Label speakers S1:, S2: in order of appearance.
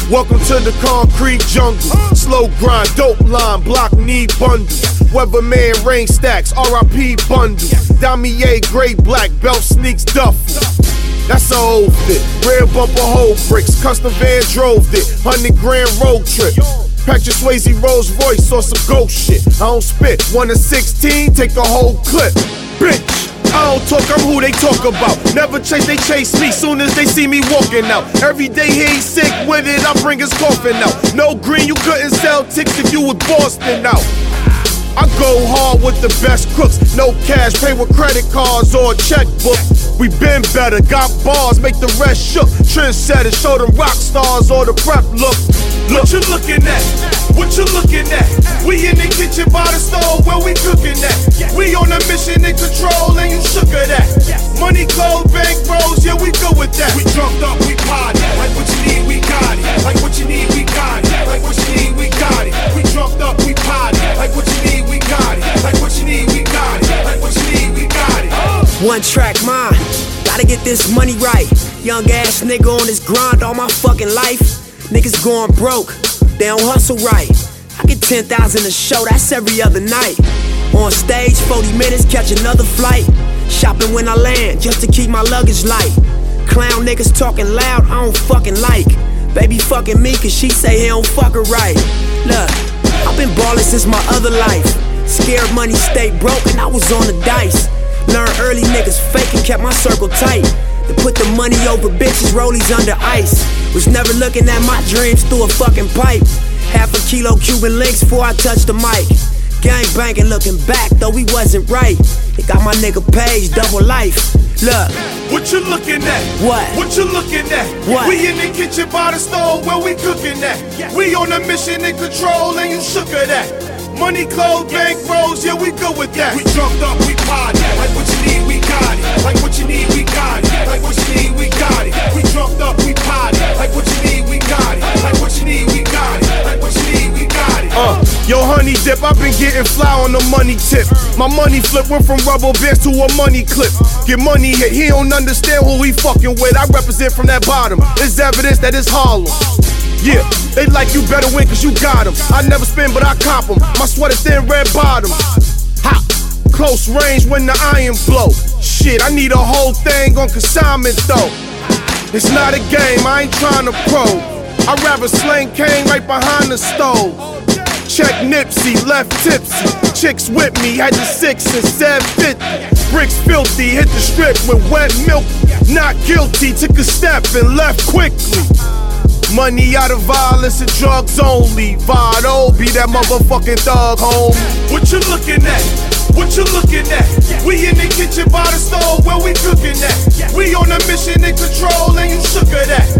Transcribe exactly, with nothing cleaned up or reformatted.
S1: Welcome to the concrete jungle. Slow grind, dope line, block need bundles. Weatherman rain stacks, R I P bundles. Damier gray black belt sneaks duffel. That's a old fit. Rear bumper hole bricks, custom van drove it. Hundred grand road trip. Patrick Swayze Rolls Royce or some ghost shit. I don't spit. One to sixteen, take a whole clip. Bitch. I don't talk, I'm who they talk about. Never chase, they chase me soon as they see me walking out. Every day he ain't sick with it, I bring his coffin out. No green, you couldn't sell ticks if you was Boston out. I go hard with the best crooks. No cash, pay with credit cards or a checkbook. We been better, got bars, make the rest shook. Trendsetters, show them rock stars or the prep look. Look. What you looking at? What you looking at? We in the kitchen by the stove where we cooking at. We on a mission in control and you shook of that. Money, clothes, bank rolls, yeah we go with that. We drunk up, we party. Like what you need, we got it. Like what you need, we got it. Like what you need, we got it. We drunk up, we party. Like what you need, we got it. Like what you need, we got it. Like what you need, we got it.
S2: One track mind, gotta get this money right. Young ass nigga on this grind all my fucking life. Niggas going broke, they don't hustle right. I get ten thousand a show, that's every other night. On stage, forty minutes, catch another flight. Shopping when I land, just to keep my luggage light. Clown niggas talking loud, I don't fucking like. Baby fucking me cause she say he don't fuck her right. Look, I've been ballin' since my other life. Scared money stay broke and I was on the dice. Learned early niggas fake and kept my circle tight. To put the money over bitches, rollies under ice. Was never looking at my dreams through a fucking pipe. Half a kilo Cuban links before I touched the mic. Gang banging looking back, though we wasn't right. It got my nigga Page, double life. Look.
S1: What you looking at?
S2: What?
S1: What you looking at?
S2: What?
S1: We in the kitchen by the stove where we cooking at. We on a mission in control and you shook of that. Money, clothes, bank rolls, yeah we good with that. We drunk up, we party. Like what you need, we got it. Like what you need, we got it. Like what you need, we got it. We drunk up, we party. Like what you need, we got it. Like what you need, we got it. Like what you need, we got it. Uh, yo, honey dip, I've been getting fly on the money tip. My money flip went from rubber bands to a money clip. Get money hit, he don't understand who he fucking with. I represent from that bottom. It's evidence that it's Harlem. Yeah, they like you better win cause you got 'em. I never spin but I cop 'em. My sweater thin red bottoms. Hot, close range when the iron blow. Shit, I need a whole thing on consignment though. It's not a game, I ain't trying to pro. I'd rather sling cane right behind the stove. Check Nipsey, left tipsy. Chicks with me, had the six and said fifty. Bricks filthy, hit the strip with wet milk. Not guilty, took a step and left quickly. Money out of violence and drugs only. Vado, be that motherfucking thug, home. What you looking at? What you looking at? We in the kitchen by the stove where we cooking at. We on a mission in control and you shook of that.